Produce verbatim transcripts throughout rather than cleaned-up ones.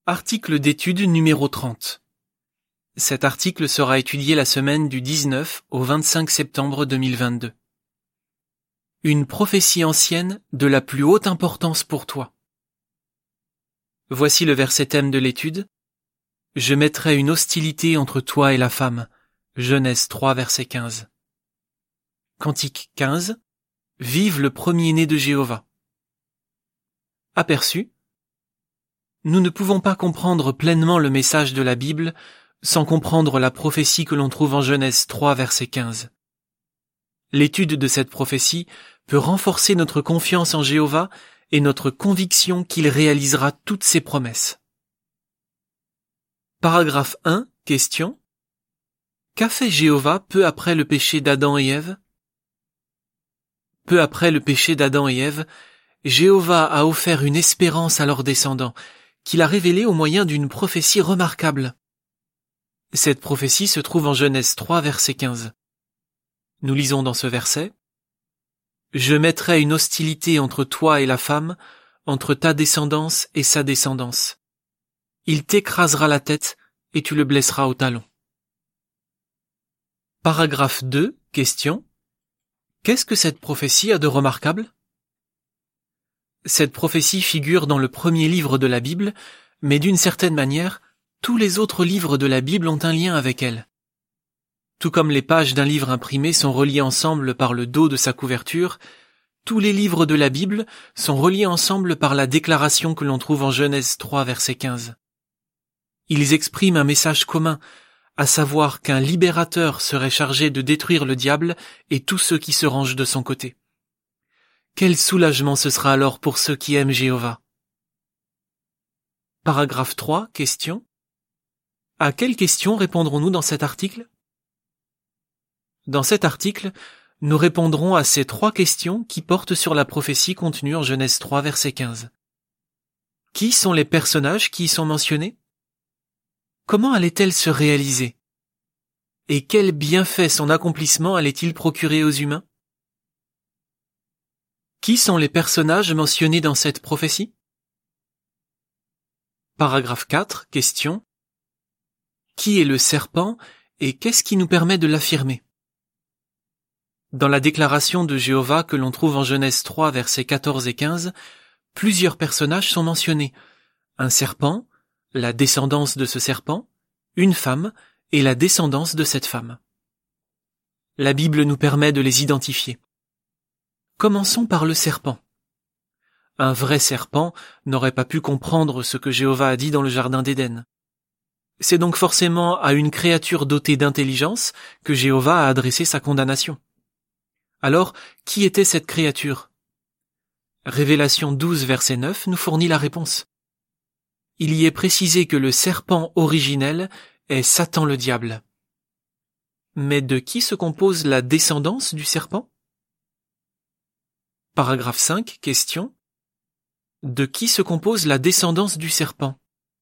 Article d'étude numéro trente. Cet article sera étudié la semaine du dix-neuf au vingt-cinq septembre deux mille vingt-deux. Une prophétie ancienne de la plus haute importance pour toi. Voici le verset thème de l'étude. Je mettrai une hostilité entre toi et la femme. Genèse trois, verset quinze. Cantique quinze. Vive le premier-né de Jéhovah. Aperçu. Nous ne pouvons pas comprendre pleinement le message de la Bible sans comprendre la prophétie que l'on trouve en Genèse trois, verset quinze. L'étude de cette prophétie peut renforcer notre confiance en Jéhovah et notre conviction qu'il réalisera toutes ses promesses. Paragraphe un. Question. Qu'a fait Jéhovah peu après le péché d'Adam et Ève? Peu après le péché d'Adam et Ève, Jéhovah a offert une espérance à leurs descendants, qu'il a révélée au moyen d'une prophétie remarquable. Cette prophétie se trouve en Genèse trois, verset quinze. Nous lisons dans ce verset: « Je mettrai une hostilité entre toi et la femme, entre ta descendance et sa descendance. Il t'écrasera la tête et tu le blesseras au talon. » Paragraphe deux. Question. Qu'est-ce que cette prophétie a de remarquable? Cette prophétie figure dans le premier livre de la Bible, mais d'une certaine manière, tous les autres livres de la Bible ont un lien avec elle. Tout comme les pages d'un livre imprimé sont reliées ensemble par le dos de sa couverture, tous les livres de la Bible sont reliés ensemble par la déclaration que l'on trouve en Genèse trois, verset quinze. Ils expriment un message commun, à savoir qu'un libérateur serait chargé de détruire le diable et tous ceux qui se rangent de son côté. Quel soulagement ce sera alors pour ceux qui aiment Jéhovah. Paragraphe trois. Question. À quelles questions répondrons-nous dans cet article? Dans cet article, nous répondrons à ces trois questions qui portent sur la prophétie contenue en Genèse trois, verset quinze. Qui sont les personnages qui y sont mentionnés? Comment allait-elle se réaliser? Et quel bienfait son accomplissement allait-il procurer aux humains? Qui sont les personnages mentionnés dans cette prophétie? Paragraphe quatre. Question. Qui est le serpent et qu'est-ce qui nous permet de l'affirmer? Dans la déclaration de Jéhovah que l'on trouve en Genèse trois, versets quatorze et quinze, plusieurs personnages sont mentionnés. Un serpent, la descendance de ce serpent, une femme et la descendance de cette femme. La Bible nous permet de les identifier. Commençons par le serpent. Un vrai serpent n'aurait pas pu comprendre ce que Jéhovah a dit dans le jardin d'Éden. C'est donc forcément à une créature dotée d'intelligence que Jéhovah a adressé sa condamnation. Alors, qui était cette créature? Révélation douze, verset neuf nous fournit la réponse. Il y est précisé que le serpent originel est Satan le diable. Mais de qui se compose la descendance du serpent? Paragraphe cinq. Question. De qui se compose la descendance du serpent?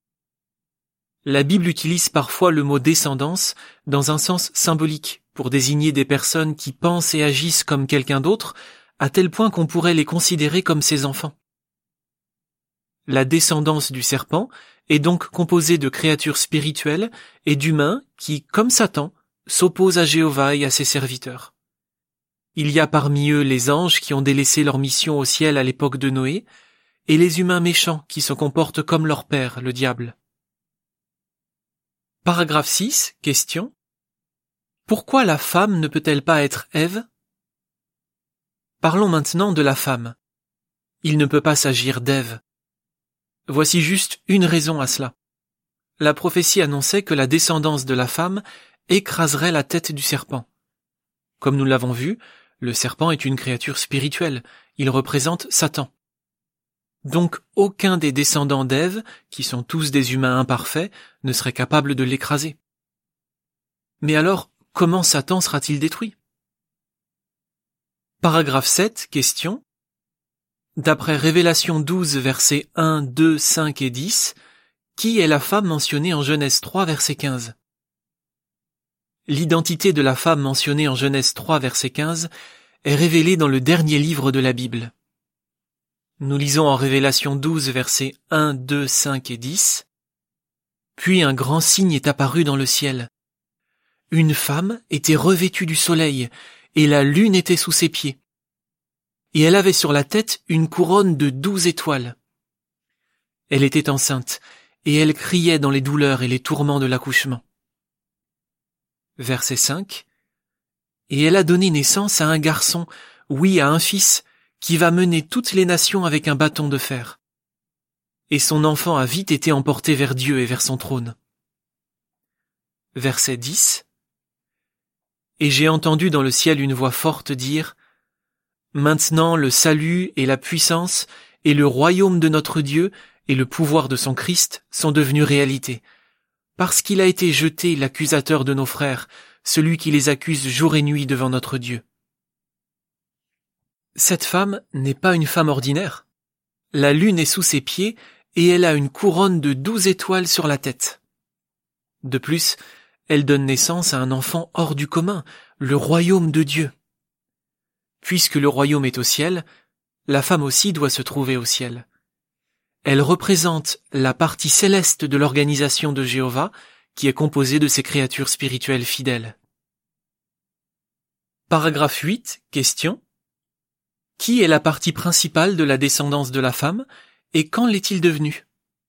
La Bible utilise parfois le mot descendance dans un sens symbolique pour désigner des personnes qui pensent et agissent comme quelqu'un d'autre, à tel point qu'on pourrait les considérer comme ses enfants. La descendance du serpent est donc composée de créatures spirituelles et d'humains qui, comme Satan, s'opposent à Jéhovah et à ses serviteurs. Il y a parmi eux les anges qui ont délaissé leur mission au ciel à l'époque de Noé, et les humains méchants qui se comportent comme leur père, le diable. Paragraphe six. Question. Pourquoi la femme ne peut-elle pas être Ève? Parlons maintenant de la femme. Il ne peut pas s'agir d'Ève. Voici juste une raison à cela. La prophétie annonçait que la descendance de la femme écraserait la tête du serpent. Comme nous l'avons vu, le serpent est une créature spirituelle. Il représente Satan. Donc aucun des descendants d'Ève, qui sont tous des humains imparfaits, ne serait capable de l'écraser. Mais alors, comment Satan sera-t-il détruit? Paragraphe sept. Question. D'après Révélation douze, versets un, deux, cinq et dix, qui est la femme mentionnée en Genèse trois, verset quinze? L'identité de la femme mentionnée en Genèse trois, verset quinze est révélée dans le dernier livre de la Bible. Nous lisons en Révélation douze, versets un, deux, cinq et dix. Puis un grand signe est apparu dans le ciel. Une femme était revêtue du soleil, et la lune était sous ses pieds. Et elle avait sur la tête une couronne de douze étoiles. Elle était enceinte, et elle criait dans les douleurs et les tourments de l'accouchement. Verset cinq. Et elle a donné naissance à un garçon, oui, à un fils, qui va mener toutes les nations avec un bâton de fer. Et son enfant a vite été emporté vers Dieu et vers son trône. Verset dix. Et j'ai entendu dans le ciel une voix forte dire: Maintenant le salut et la puissance et le royaume de notre Dieu et le pouvoir de son Christ sont devenus réalité, parce qu'il a été jeté l'accusateur de nos frères, celui qui les accuse jour et nuit devant notre Dieu. Cette femme n'est pas une femme ordinaire. La lune est sous ses pieds et elle a une couronne de douze étoiles sur la tête. De plus, elle donne naissance à un enfant hors du commun, le royaume de Dieu. Puisque le royaume est au ciel, la femme aussi doit se trouver au ciel. Elle représente la partie céleste de l'organisation de Jéhovah, qui est composée de ses créatures spirituelles fidèles. Paragraphe huit, question. Qui est la partie principale de la descendance de la femme, et quand l'est-il devenu?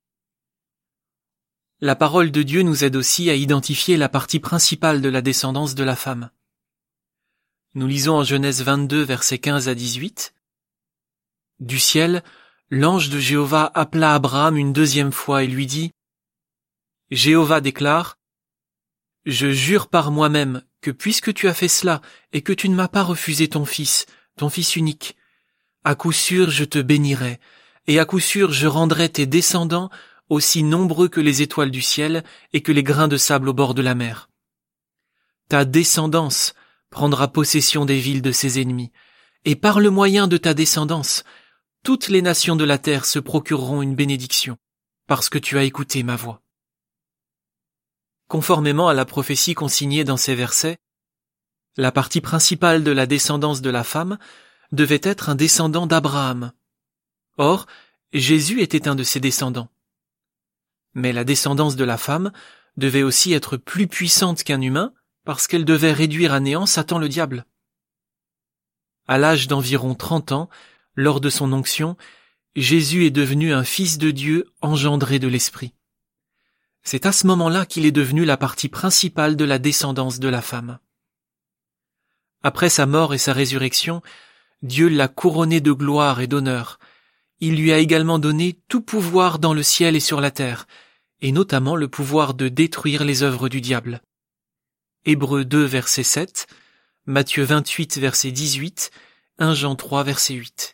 La parole de Dieu nous aide aussi à identifier la partie principale de la descendance de la femme. Nous lisons en Genèse vingt-deux, versets quinze à dix-huit. Du ciel, l'ange de Jéhovah appela Abraham une deuxième fois et lui dit: Jéhovah déclare: Je jure par moi-même que puisque tu as fait cela et que tu ne m'as pas refusé ton fils, ton fils unique, à coup sûr je te bénirai, et à coup sûr je rendrai tes descendants aussi nombreux que les étoiles du ciel et que les grains de sable au bord de la mer. Ta descendance prendra possession des villes de ses ennemis, et par le moyen de ta descendance, toutes les nations de la terre se procureront une bénédiction, parce que tu as écouté ma voix. Conformément à la prophétie consignée dans ces versets, la partie principale de la descendance de la femme devait être un descendant d'Abraham. Or, Jésus était un de ses descendants. Mais la descendance de la femme devait aussi être plus puissante qu'un humain parce qu'elle devait réduire à néant Satan le diable. À l'âge d'environ trente ans, lors de son onction, Jésus est devenu un fils de Dieu engendré de l'Esprit. C'est à ce moment-là qu'il est devenu la partie principale de la descendance de la femme. Après sa mort et sa résurrection, Dieu l'a couronné de gloire et d'honneur. Il lui a également donné tout pouvoir dans le ciel et sur la terre, et notamment le pouvoir de détruire les œuvres du diable. Hébreux deux, verset sept, Matthieu vingt-huit, verset dix-huit, premier Jean trois, verset huit.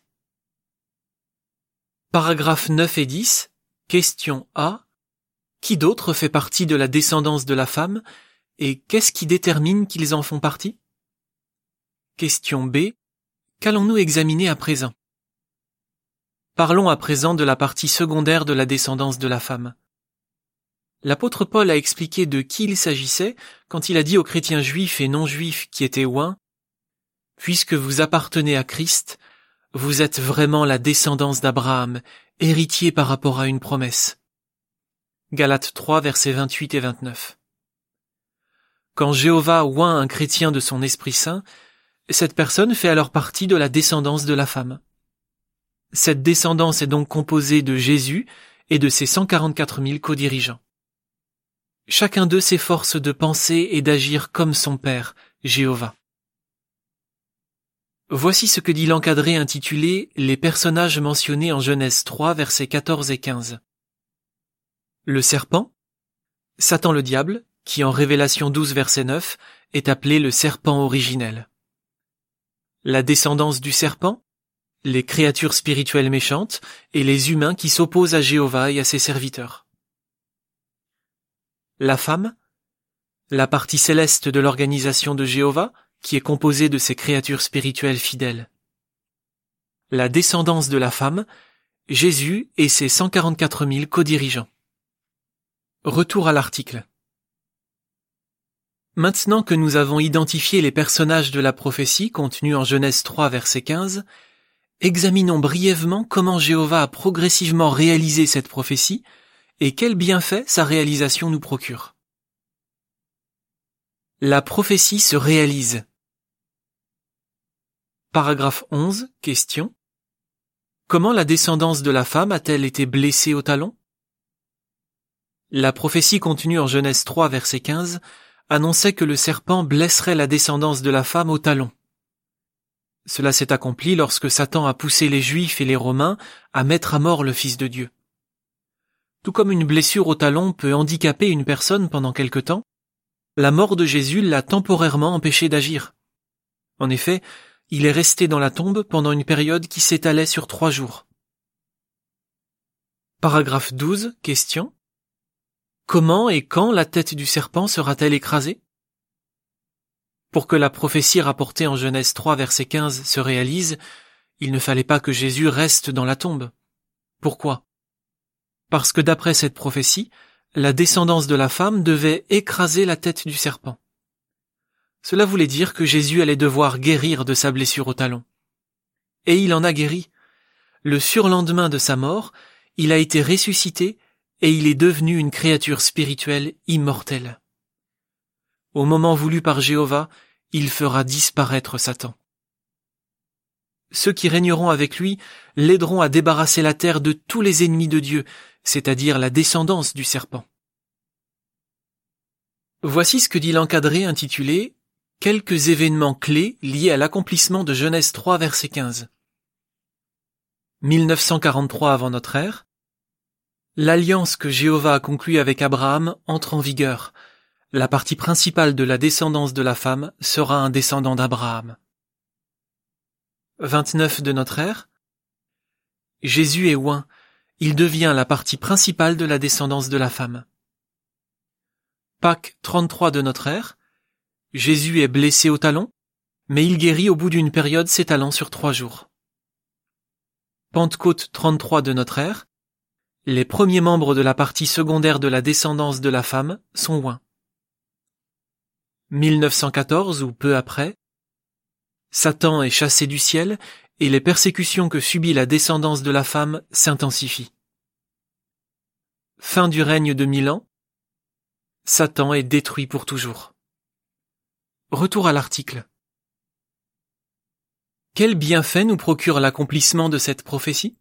Paragraphes neuf et dix, question A. Qui d'autre fait partie de la descendance de la femme, et qu'est-ce qui détermine qu'ils en font partie? Question B. Qu'allons-nous examiner à présent? Parlons à présent de la partie secondaire de la descendance de la femme. L'apôtre Paul a expliqué de qui il s'agissait quand il a dit aux chrétiens juifs et non-juifs qui étaient oints: « Puisque vous appartenez à Christ, vous êtes vraiment la descendance d'Abraham, héritier par rapport à une promesse. » Galates trois, versets vingt-huit et vingt-neuf. Quand Jéhovah oint un chrétien de son Esprit Saint, cette personne fait alors partie de la descendance de la femme. Cette descendance est donc composée de Jésus et de ses cent quarante-quatre mille co-dirigeants. Chacun d'eux s'efforce de penser et d'agir comme son Père, Jéhovah. Voici ce que dit l'encadré intitulé « Les personnages mentionnés en Genèse trois, versets quatorze et quinze ». Le serpent, Satan le diable, qui en Révélation douze, verset neuf, est appelé le serpent originel. La descendance du serpent, les créatures spirituelles méchantes et les humains qui s'opposent à Jéhovah et à ses serviteurs. La femme, la partie céleste de l'organisation de Jéhovah, qui est composée de ses créatures spirituelles fidèles. La descendance de la femme, Jésus et ses cent quarante-quatre mille co-dirigeants. Retour à l'article. Maintenant que nous avons identifié les personnages de la prophétie contenus en Genèse trois, verset quinze, examinons brièvement comment Jéhovah a progressivement réalisé cette prophétie et quel bienfait sa réalisation nous procure. La prophétie se réalise. Paragraphe onze, question. Comment la descendance de la femme a-t-elle été blessée au talon? La prophétie contenue en Genèse trois, verset quinze, annonçait que le serpent blesserait la descendance de la femme au talon. Cela s'est accompli lorsque Satan a poussé les Juifs et les Romains à mettre à mort le Fils de Dieu. Tout comme une blessure au talon peut handicaper une personne pendant quelque temps, la mort de Jésus l'a temporairement empêché d'agir. En effet, il est resté dans la tombe pendant une période qui s'étalait sur trois jours. Paragraphe douze, question. Comment et quand la tête du serpent sera-t-elle écrasée? Pour que la prophétie rapportée en Genèse trois, verset quinze se réalise, il ne fallait pas que Jésus reste dans la tombe. Pourquoi? Parce que d'après cette prophétie, la descendance de la femme devait écraser la tête du serpent. Cela voulait dire que Jésus allait devoir guérir de sa blessure au talon. Et il en a guéri. Le surlendemain de sa mort, il a été ressuscité et il est devenu une créature spirituelle immortelle. Au moment voulu par Jéhovah, il fera disparaître Satan. Ceux qui régneront avec lui l'aideront à débarrasser la terre de tous les ennemis de Dieu, c'est-à-dire la descendance du serpent. Voici ce que dit l'encadré intitulé « Quelques événements clés liés à l'accomplissement de Genèse trois, verset quinze ». mille neuf cent quarante-trois avant notre ère, l'alliance que Jéhovah a conclue avec Abraham entre en vigueur. La partie principale de la descendance de la femme sera un descendant d'Abraham. vingt-neuf de notre ère, Jésus est oint, il devient la partie principale de la descendance de la femme. Pâques trente-trois de notre ère, Jésus est blessé au talon, mais il guérit au bout d'une période s'étalant sur trois jours. Pentecôte trente-trois de notre ère, les premiers membres de la partie secondaire de la descendance de la femme sont oints. mille neuf cent quatorze ou peu après, Satan est chassé du ciel et les persécutions que subit la descendance de la femme s'intensifient. Fin du règne de mille ans, Satan est détruit pour toujours. Retour à l'article. Quel bienfait nous procure l'accomplissement de cette prophétie?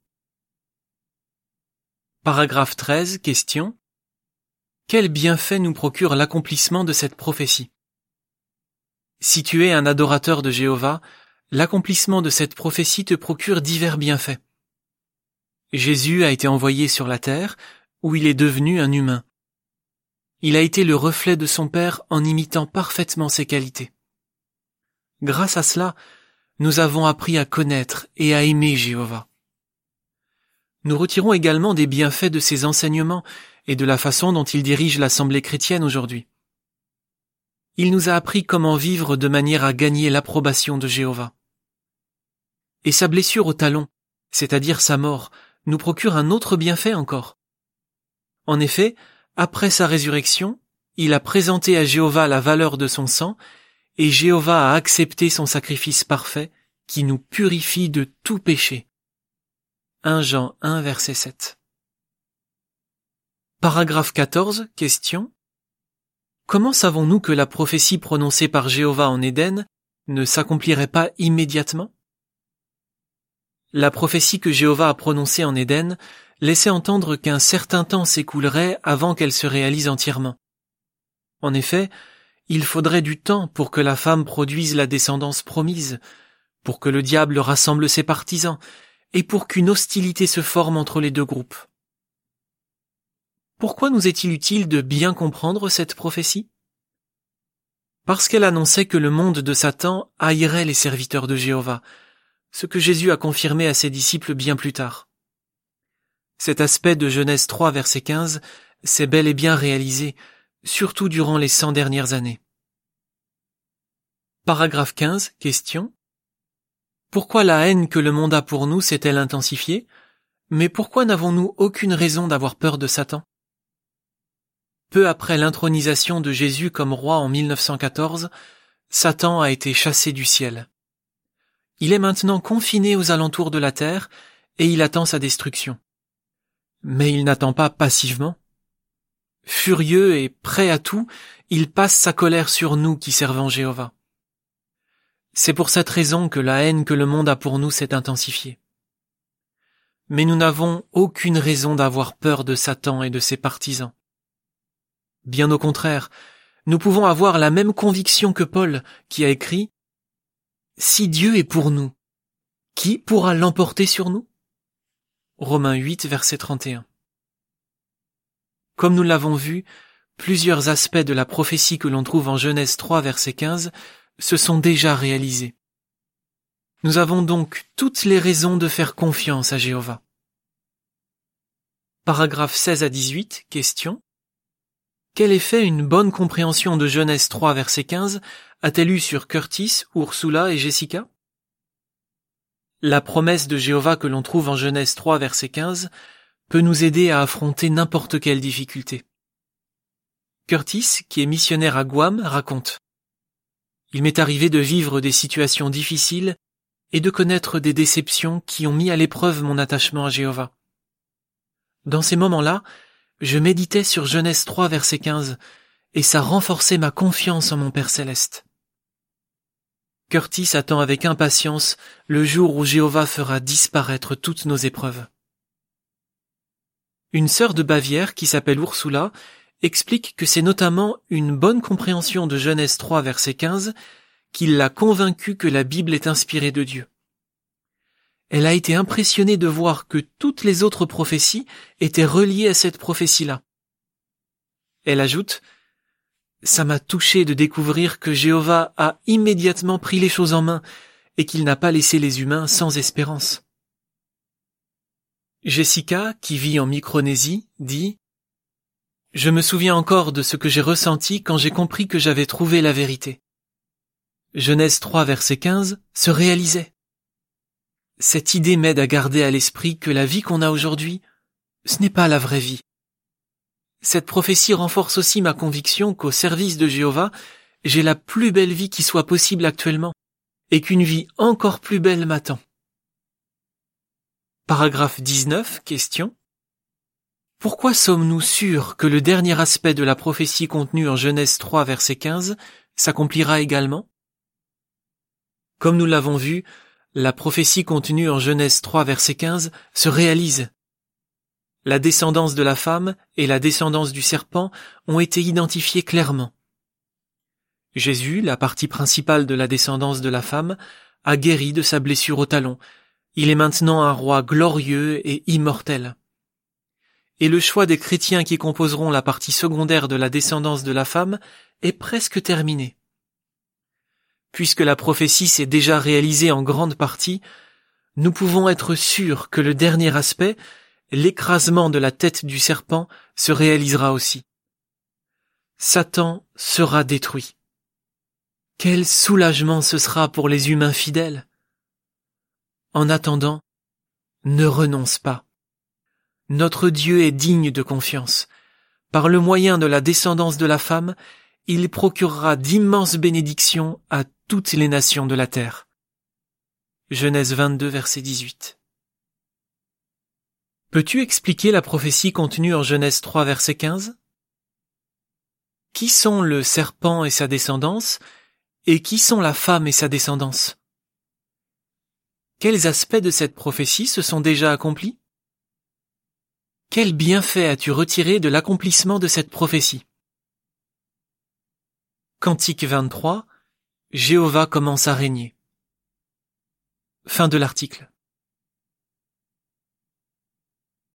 Paragraphe treize, question. Quel bienfait nous procure l'accomplissement de cette prophétie? Si tu es un adorateur de Jéhovah, l'accomplissement de cette prophétie te procure divers bienfaits. Jésus a été envoyé sur la terre, où il est devenu un humain. Il a été le reflet de son Père en imitant parfaitement ses qualités. Grâce à cela, nous avons appris à connaître et à aimer Jéhovah. Nous retirons également des bienfaits de ses enseignements et de la façon dont il dirige l'Assemblée chrétienne aujourd'hui. Il nous a appris comment vivre de manière à gagner l'approbation de Jéhovah. Et sa blessure au talon, c'est-à-dire sa mort, nous procure un autre bienfait encore. En effet, après sa résurrection, il a présenté à Jéhovah la valeur de son sang, et Jéhovah a accepté son sacrifice parfait qui nous purifie de tout péché. premier Jean un, verset sept. Paragraphe quatorze, question. Comment savons-nous que la prophétie prononcée par Jéhovah en Éden ne s'accomplirait pas immédiatement? La prophétie que Jéhovah a prononcée en Éden laissait entendre qu'un certain temps s'écoulerait avant qu'elle se réalise entièrement. En effet, il faudrait du temps pour que la femme produise la descendance promise, pour que le diable rassemble ses partisans, et pour qu'une hostilité se forme entre les deux groupes. Pourquoi nous est-il utile de bien comprendre cette prophétie? Parce qu'elle annonçait que le monde de Satan haïrait les serviteurs de Jéhovah, ce que Jésus a confirmé à ses disciples bien plus tard. Cet aspect de Genèse trois, verset quinze, s'est bel et bien réalisé, surtout durant les cent dernières années. Paragraphe quinze, question. Pourquoi la haine que le monde a pour nous s'est-elle intensifiée? Mais pourquoi n'avons-nous aucune raison d'avoir peur de Satan? Peu après l'intronisation de Jésus comme roi en mille neuf cent quatorze, Satan a été chassé du ciel. Il est maintenant confiné aux alentours de la terre et il attend sa destruction. Mais il n'attend pas passivement, Furieux et prêt à tout, il passe sa colère sur nous qui servons Jéhovah. C'est pour cette raison que la haine que le monde a pour nous s'est intensifiée. Mais nous n'avons aucune raison d'avoir peur de Satan et de ses partisans. Bien au contraire, nous pouvons avoir la même conviction que Paul, qui a écrit « Si Dieu est pour nous, qui pourra l'emporter sur nous ?» Romains huit, verset trente et un. Comme nous l'avons vu, plusieurs aspects de la prophétie que l'on trouve en Genèse trois, verset quinze, se sont déjà réalisés. Nous avons donc toutes les raisons de faire confiance à Jéhovah. Paragraphe seize à dix-huit, question. Quel effet une bonne compréhension de Genèse trois, verset quinze a-t-elle eu sur Curtis, Ursula et Jessica? La promesse de Jéhovah que l'on trouve en Genèse trois, verset quinze peut nous aider à affronter n'importe quelle difficulté. Curtis, qui est missionnaire à Guam, raconte: Il m'est arrivé de vivre des situations difficiles et de connaître des déceptions qui ont mis à l'épreuve mon attachement à Jéhovah. Dans ces moments-là, je méditais sur Genèse trois, verset quinze, et ça renforçait ma confiance en mon Père céleste. Curtis attend avec impatience le jour où Jéhovah fera disparaître toutes nos épreuves. Une sœur de Bavière qui s'appelle Ursula explique que c'est notamment une bonne compréhension de Genèse trois, verset quinze qui l'a convaincue que la Bible est inspirée de Dieu. Elle a été impressionnée de voir que toutes les autres prophéties étaient reliées à cette prophétie-là. Elle ajoute: Ça m'a touché de découvrir que Jéhovah a immédiatement pris les choses en main et qu'il n'a pas laissé les humains sans espérance. Jessica, qui vit en Micronésie, dit: Je me souviens encore de ce que j'ai ressenti quand j'ai compris que j'avais trouvé la vérité. Genèse trois, verset quinze se réalisait. Cette idée m'aide à garder à l'esprit que la vie qu'on a aujourd'hui, ce n'est pas la vraie vie. Cette prophétie renforce aussi ma conviction qu'au service de Jéhovah, j'ai la plus belle vie qui soit possible actuellement, et qu'une vie encore plus belle m'attend. Paragraphe dix-neuf, question. Pourquoi sommes-nous sûrs que le dernier aspect de la prophétie contenue en Genèse trois, verset quinze s'accomplira également? Comme nous l'avons vu, la prophétie contenue en Genèse trois, verset quinze se réalise. La descendance de la femme et la descendance du serpent ont été identifiées clairement. Jésus, la partie principale de la descendance de la femme, a guéri de sa blessure au talon. Il est maintenant un roi glorieux et immortel. Et le choix des chrétiens qui composeront la partie secondaire de la descendance de la femme est presque terminé. Puisque la prophétie s'est déjà réalisée en grande partie, nous pouvons être sûrs que le dernier aspect, l'écrasement de la tête du serpent, se réalisera aussi. Satan sera détruit. Quel soulagement ce sera pour les humains fidèles! En attendant, ne renonce pas. Notre Dieu est digne de confiance. Par le moyen de la descendance de la femme, il procurera d'immenses bénédictions à toutes les nations de la terre. Genèse vingt-deux, verset dix-huit. Peux-tu expliquer la prophétie contenue en Genèse trois, verset quinze? Qui sont le serpent et sa descendance, et qui sont la femme et sa descendance? Quels aspects de cette prophétie se sont déjà accomplis? Quel bienfait as-tu retiré de l'accomplissement de cette prophétie? Cantique vingt-trois, Jéhovah commence à régner. Fin de l'article.